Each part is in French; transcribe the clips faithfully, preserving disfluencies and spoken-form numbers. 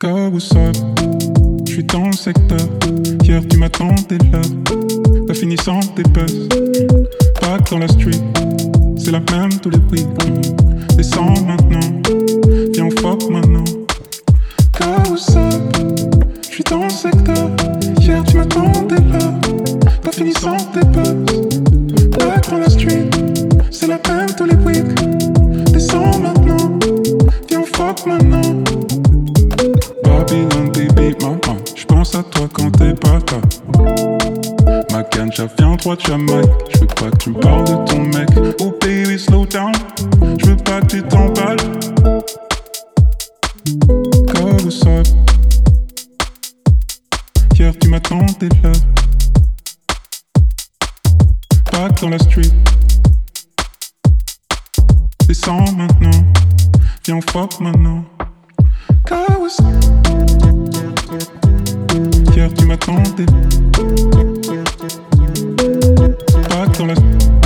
Go, what's up? J'suis dans le secteur. Hier tu m'attendais là. Pas fini sans tes buzz. Back dans la street. C'est la même tous les week. Descends maintenant. Viens on fuck maintenant. Go, what's up? J'suis dans le secteur. Hier tu m'attendais là. Pas fini sans tes buzz. Back dans la street. C'est la même tous les week. Descends maintenant. Viens on fuck maintenant. Babylon, baby, maman, j'pense à toi quand t'es pas là. Ma ganja vient droit de Jamaïque. J'veux pas que tu me parles de ton mec. Oh baby, slow down. J'veux pas que tu t'emballes. Go, what's up? Hier tu m'attendais là. Back dans la street. Descends maintenant. Viens on fuck maintenant. Go, what's up? Hier tu m'attendais. Back dans la...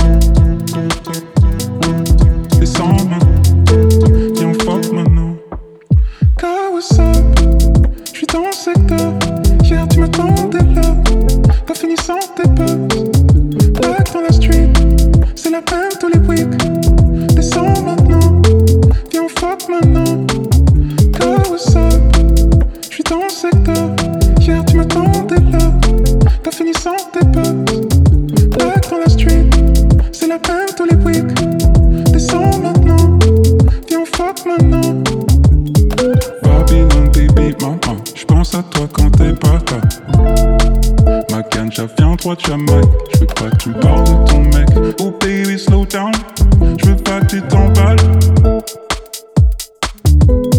Descends maintenant. Viens on fuck maintenant. Go, what's up? J'suis dans le secteur. Hier tu m'attendais là. Pas fini sans tes buzz. Back dans la street. C'est la même tous les week. Descends maintenant. Viens on fuck maintenant. Go, what's up? J'suis dans le secteur. Hier tu m'attendais là. Pas fini sans tes buzz. Back dans la street. C'est la même tous les week. Descends maintenant. Viens on fuck maintenant. Babylon, baby, maman, j'pense à toi quand t'es pas là. Ma ganja vient droit de Jamaïque. J'veux pas que tu me parles de ton mec. Oh baby, slow down. J'veux pas que tu t'emballes.